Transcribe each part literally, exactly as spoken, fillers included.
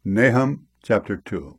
Nahum chapter two.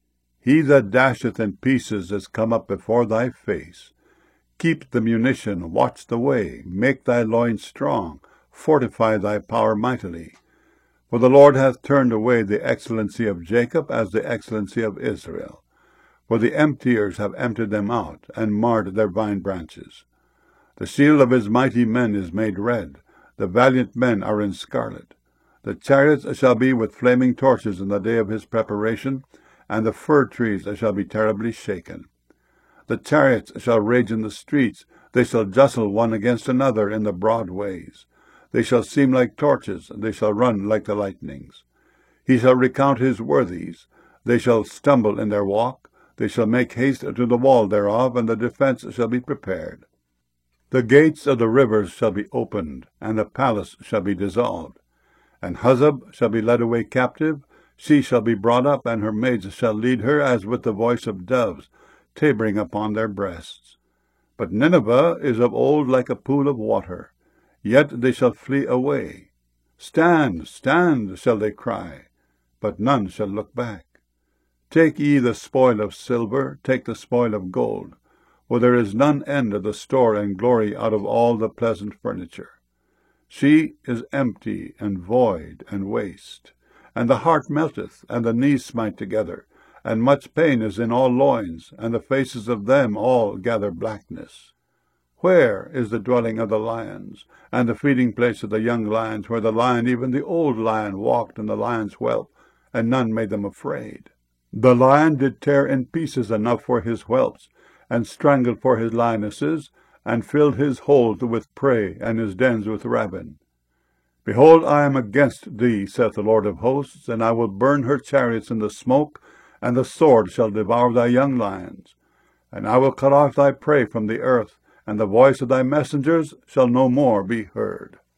He that dasheth in pieces is come up before thy face. Keep the munition, watch the way, make thy loins strong, fortify thy power mightily. For the Lord hath turned away the excellency of Jacob as the excellency of Israel. For the emptiers have emptied them out, and marred their vine branches. The shield of his mighty men is made red, the valiant men are in scarlet. The chariots shall be with flaming torches in the day of his preparation, and the fir trees shall be terribly shaken. The chariots shall rage in the streets, they shall jostle one against another in the broad ways. They shall seem like torches, they shall run like the lightnings. He shall recount his worthies, they shall stumble in their walk, they shall make haste to the wall thereof, and the defense shall be prepared. The gates of the rivers shall be opened, and the palace shall be dissolved. And Huzzab shall be led away captive, she shall be brought up, and her maids shall lead her as with the voice of doves, tabering upon their breasts. But Nineveh is of old like a pool of water, yet they shall flee away. Stand, stand, shall they cry, but none shall look back. Take ye the spoil of silver, take the spoil of gold, for there is none end of the store and glory out of all the pleasant furniture. She is empty and void and waste, and the heart melteth, and the knees smite together, and much pain is in all loins, and the faces of them all gather blackness. Where is the dwelling of the lions, and the feeding place of the young lions, where the lion, even the old lion, walked in the lion's whelp, and none made them afraid? The lion did tear in pieces enough for his whelps, and strangled for his lionesses, and filled his holes with prey, and his dens with rapine. Behold, I am against thee, saith the Lord of hosts, and I will burn her chariots in the smoke, and the sword shall devour thy young lions. And I will cut off thy prey from the earth, and the voice of thy messengers shall no more be heard.